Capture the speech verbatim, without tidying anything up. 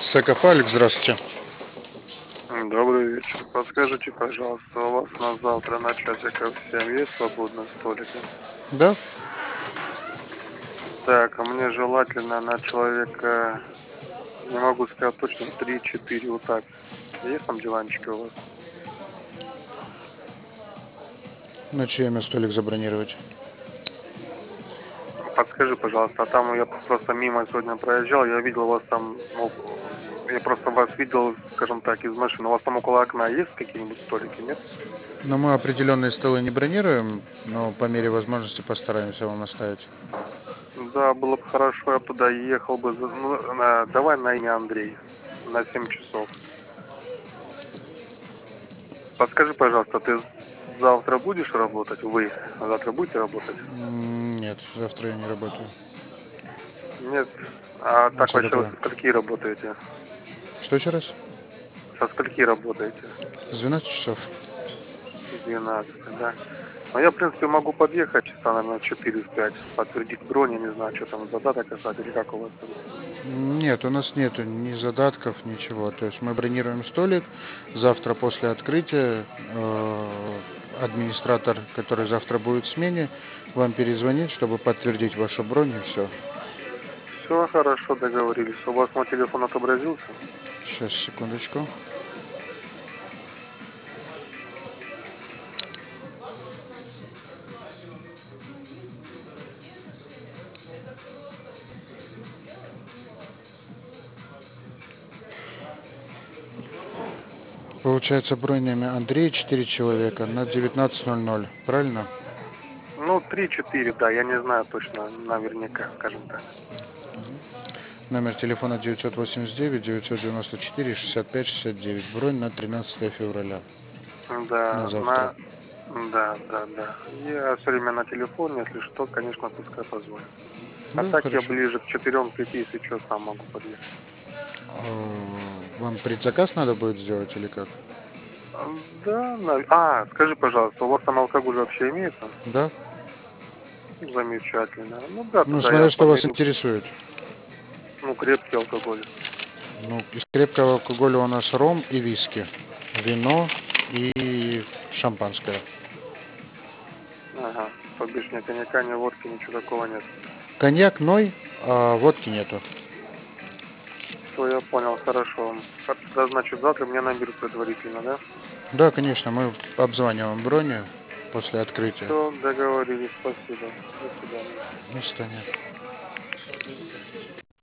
Сакофалик, здравствуйте. Добрый вечер. Подскажите, пожалуйста, у вас на завтра на часиков в семь есть свободные столики? Да? Так, а мне желательно на человека, не могу сказать точно, три-четыре вот так. Есть там диванчики у вас? На чье имя столик забронировать? Подскажи, пожалуйста, а там я просто мимо сегодня проезжал, я видел у вас там, ну, я просто вас видел, скажем так, из машины. У вас там около окна есть какие-нибудь столики, нет? Но мы определенные столы не бронируем, но по мере возможности постараемся вам оставить. Да, было бы хорошо, я бы туда ехал бы. за- Ну, на- давай на имя Андрей, на семь часов. Подскажи, пожалуйста, ты завтра будешь работать? Вы завтра будете работать? М, Нет, завтра я не работаю. Нет. А А так что вообще вы такое? со скольки работаете? Что еще раз? Со скольки работаете? С двенадцати часов. С двенадцати, да? Ну, я, в принципе, могу подъехать часа, наверное, четыре-пять, подтвердить бронь, я не знаю, что там задаток касать или как у вас там. Нет, у нас нету ни задатков, ничего. То есть мы бронируем столик. Завтра после открытия э, администратор, который завтра будет в смене, вам перезвонит, чтобы подтвердить вашу бронь и все. Все хорошо, договорились. У вас мой телефон отобразился? Сейчас, секундочку. Получается, бронь на имя Андрей, четыре человека на девятнадцать ноль ноль. Правильно? Ну, три-четыре, да, я не знаю точно, наверняка, скажем так. Номер телефона девятьсот восемьдесят девять девятьсот девяносто четыре шестьдесят пять шестьдесят девять. Бронь на тринадцатое февраля. На Да, завтра. на... Да, да, да. Я все время на телефоне, если что, конечно, пускай позвонит. А Да, так я хорошо. ближе к четырем-пяти, если что, сам могу подъехать. А, Вам предзаказ надо будет сделать или как? А, Да, на- а, скажи, пожалуйста, у вас там алкоголь вообще имеется? Да? Замечательно. Ну да, Ну, тогда я смотря что вас подойду. интересует. Ну, крепкий алкоголь. Ну, из крепкого алкоголя у нас ром и виски. Вино и шампанское. Ага. То бишь ни коньяка, ни водки, ничего такого нет. Коньяк, ной, а водки нету. Все, я понял, хорошо. Тогда, значит, завтра меня наберут предварительно, да? Да, конечно, мы обзваниваем брони после открытия. Все, договорились, спасибо. До свидания. До свидания.